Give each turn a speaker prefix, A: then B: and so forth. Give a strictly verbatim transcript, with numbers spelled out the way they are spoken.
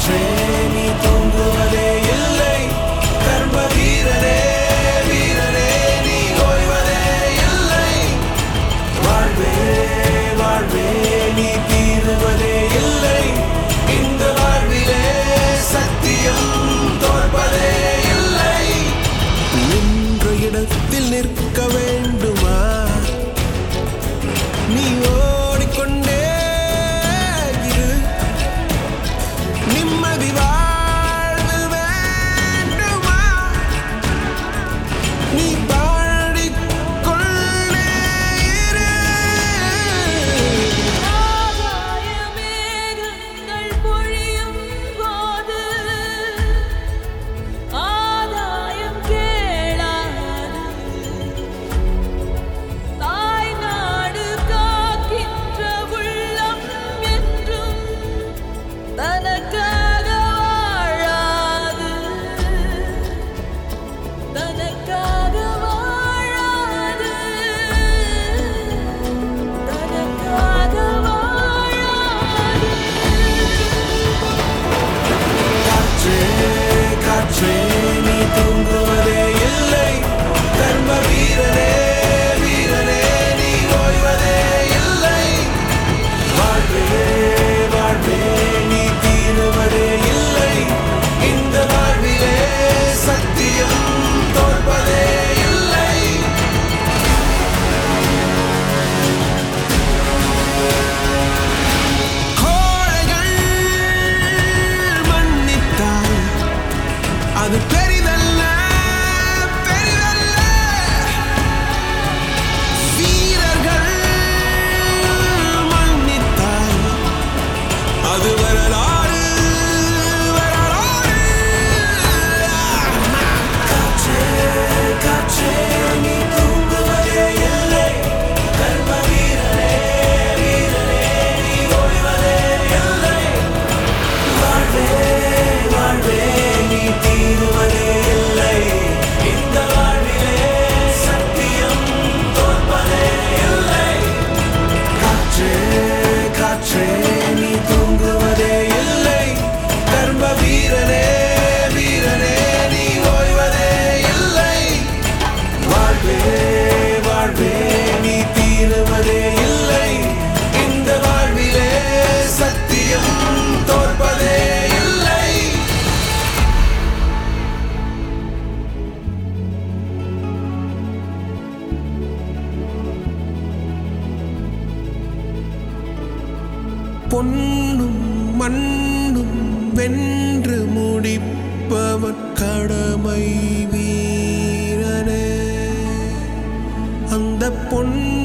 A: காற்றே நீ தூங்குவதே இல்லை, கர்ம வீரரே வீரரே நீ ஓய்வதே இல்லை. வாழ்வே வாழ்வே நீ தீருவதே இல்லை, இந்த வாழ்விலே சத்தியம் தோற்பதே இல்லை. நின்ற இடத்தில் நிற்க வேண்டுமா, நீ ஓடிக்கொண்டே இரு. நிம்மதி வாழ்வு வேண்டுமா, நீ பாடிக்கொண்டே இரு.
B: ஆகாயமேகங்கள் பொழியும் போது ஆதாயம் கேளாது, தாய் நாடு காக்கின்ற உள்ளம் என்றும் தனக்காக வாழாது, தனக்காக வாழாது, தனக்காக வாழாது.
A: காற்றே காற்றே நீ தூங்குவதே இல்லை, கர்ம வீரரே வீரரே நீ ஓய்வதே இல்லை. வாழ்வே வாழ்வே நீ தீருவதே இல்லை, இந்த வாழ்விலே சத்தியம் தோற்பதே இல்லை. கோழைகள் மன்னித்தால் அது பெரிதல்ல பெரிதல்ல. வீரர்கள் மன்னித்தால் அது வரலாறு வரலாறு. காற்றே காற்றே நீ தூங்குவதே இல்லை, கர்ம வீரரே வீரரே நீ ஓய்வதே இல்லை. வாழ்வே வாழ்வே நீ தீருவதே இல்லை, இந்த வாழ்விலே சத்தியம் தோற்பதே இல்லை. காற்றே காற்றே நீ தூங்குவதே இல்லை, கர்ம வீரரே வீரரே நீ ஓய்வதே இல்லை. வாழ்வே வாழ்வே நீ தீருவதே இல்லை, இந்த வாழ்விலே சத்தியம் தோற்பதே இல்லை. பொன்னும் மண்ணும் வென்று முடிப்பவர் கடமை வீரனே. அந்த பொன்